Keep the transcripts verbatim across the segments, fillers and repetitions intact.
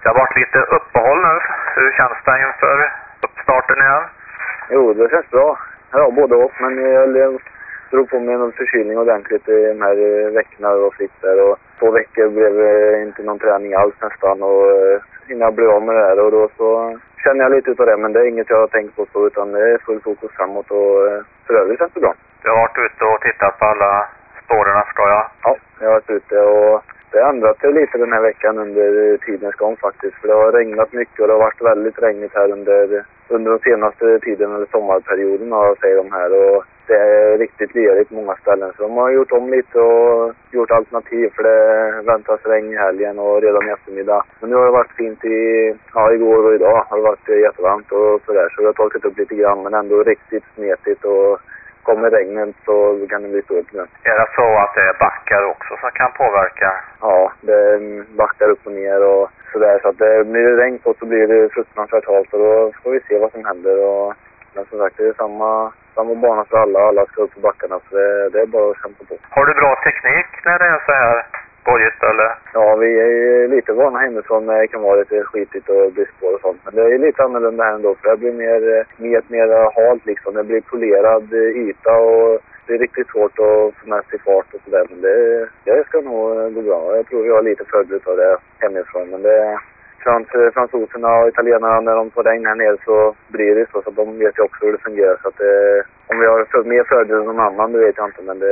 Det har varit lite uppehåll nu. Hur känns det inför uppstarten igen? Jo, det känns bra. Ja, både och. Men jag drog på mig någon förkylning ordentligt i de här veckorna och fritt där. Och två veckor blev inte någon träning alls nästan. Och innan jag blev av med det här. Och då så känner jag lite utav det. Men det är inget jag har tänkt på så. Utan det är full fokus framåt. Och för övrigt känns det bra. Du har varit ute och tittat på alla spåren, förstår jag. Ja, jag har varit ute och det har ändrat sig lite den här veckan under tidens gång faktiskt. För det har regnat mycket och det har varit väldigt regnigt här under, under den senaste tiden, eller sommarperioden har jag säger de här. Och det är riktigt lerigt på många ställen. Så de har gjort om lite och gjort alternativ för det väntas regn i helgen och redan i eftermiddag. Men nu har det varit fint i, ja, igår och idag har det varit jättevarmt och sådär. Så det har tagit upp lite grann men ändå riktigt smetigt och kommer regnet så kan det bli stort nu. Är det så att det är backar också som kan påverka? Ja, det backar upp och ner och sådär. Så att det blir det regn på så blir det fruktansvärt halt och då får vi se vad som händer. Och, men som sagt, det är samma, samma bana för alla. Alla ska upp på backarna så det, det är bara att kämpa på. Har du bra teknik när det är så här bojigt eller? Ja, vi är lite vana hemifrån när det kan vara lite skitigt och bliskspår och sånt. Men det är lite annorlunda här ändå för det blir mer, mer, mer halt liksom. Det blir polerad yta och det är riktigt svårt att få med sig fart och sådär. Men det, det ska nog gå bra. Jag tror vi har lite fördel av det hemifrån. Men det frans, fransoserna och italienarna när de får regn här nere så blir det så. Så de vet ju också hur det fungerar. Så att det, om vi har för, mer fördel än någon annan, det vet jag inte. Men det,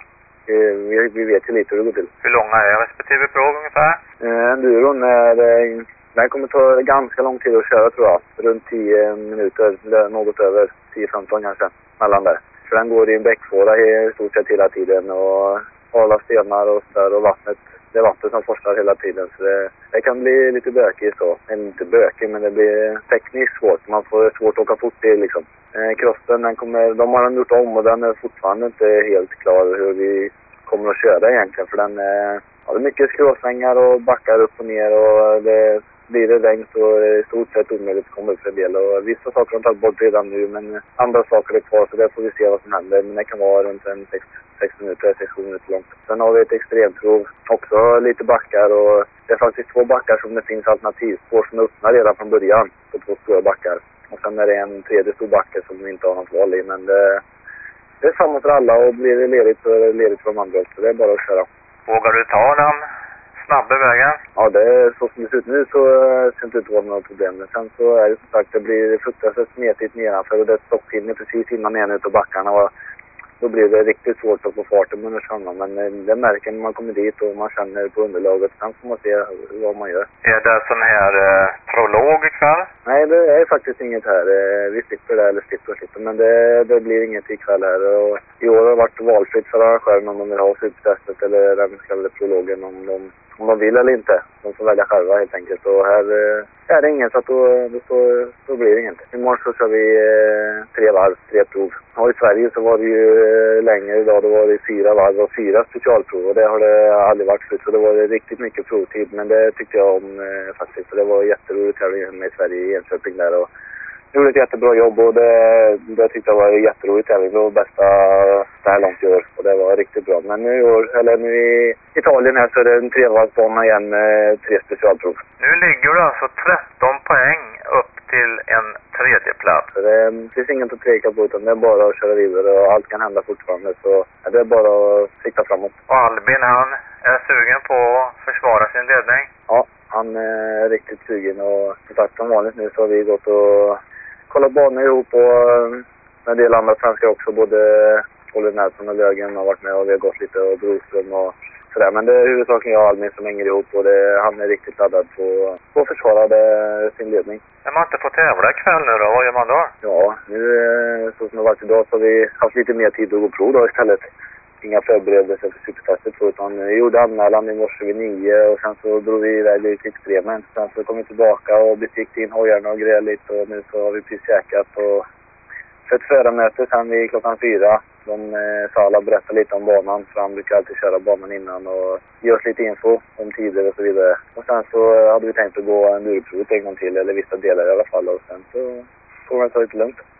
Vi, vi vet ju lite hur det går till. Hur långa är respektive prov ungefär? Eh, enduron är, den kommer ta ganska lång tid att köra tror jag. Runt tio minuter, något över tio femton kanske, mellan där. För den går i en bäckfåra i stort sett hela tiden och hala stenar och sådär och vattnet. Det är vatten som forsar hela tiden så det, det kan bli lite bökigt så. Eller inte bökigt men det blir tekniskt svårt. Man får svårt att åka fort i liksom. Eh, crossen den kommer, de har den gjort om och den är fortfarande inte helt klar hur vi kommer att köra egentligen. För den är, ja, det är mycket skråsvängar och backar upp och ner och det blir det regn så är det i stort sett omöjligt att komma upp för en del. Och vissa saker har tagit bort redan nu men andra saker är kvar så där får vi se vad som händer. Men det kan vara runt en sex, sex minuter, sex sju minuter långt. Sen har vi ett extremprov, också lite backar och det är faktiskt två backar som det finns alternativspår som öppnar redan från början på två stora backar. Och sen är det en tredje stor backe som vi inte har något val i men det, det är samma för alla och blir det ledigt så är det ledigt för de andra också. Det är bara att köra. Vågar du ta den snabba vägen? Ja, det är så som det ser ut nu så ser det inte ut att vara några problem. Men sen så är det som sagt, det blir fruktansvärt smetigt nedanför och det är stopphinner precis innan en utav backarna och då blir det riktigt svårt att få farten under samman. Men det märker när man kommer dit och man känner på underlaget. Sen får man se vad man gör. Är det sån här eh, prolog ikväll? Nej, det är faktiskt inget här. Vi slipper det eller slipper och slipper. Men det, det blir inget ikväll här. Och i år har det varit valfritt för arrangören om de vill ha supertestet eller den så kallade prologen om de, om de vill eller inte. De får välja själva helt enkelt. Och här är det inget så att då, då, då, då blir det inget. Imorgon så kör vi eh, tre varv, tre prov. Och i Sverige så var det ju eh, längre idag. Då var det fyra varv och fyra specialprov. Och det har det aldrig varit förut. Så det var riktigt mycket provtid. Men det tyckte jag om eh, faktiskt. Så det var jätteroligt här med i Sverige i Enköping där. Och gjorde ett jättebra jobb och det, det tyckte jag var jätteroligt. Det var det bästa det här långt i år och det var riktigt bra. Men nu i år, eller nu i Italien här så är det en trevarvsbana igen med tre specialprov. Nu ligger du alltså tretton poäng upp till en tredje plats. Det finns inget att tveka på utan det är bara att köra vidare och allt kan hända fortfarande. Så det är bara att sikta framåt. Och Albin han är sugen på att försvara sin ledning? Ja, han är riktigt sugen och som sagt som vanligt nu så har vi gått och kollat banor ihop och en del andra svenskar också. Både Oliver Nelson och Lögen har varit med och vi har gått lite och Broström och sådär. Men det är huvudsakligen jag och Albin som hänger ihop och det, han är riktigt laddad på, på att försvara det, sin ledning. När man inte får tävla ikväll nu då, vad gör man då? Ja, nu så som det har varit idag så har vi haft lite mer tid att gå prov då istället. Inga förberedelser för supertestet så utan vi gjorde anmälan i morse vid nio och sen så drog vi iväg lite extremen. Sen så kom vi tillbaka och bestickte in hojarna och grejade lite och nu så har vi precis käkat och för ett förarmöte sen vid klockan fyra. De eh, Sala berättade lite om banan för han brukar alltid köra banan innan och ge oss lite info om tider och så vidare. Och sen så hade vi tänkt att gå en durprovet en gång till eller vissa delar i alla fall och sen så får man ta lite lugnt.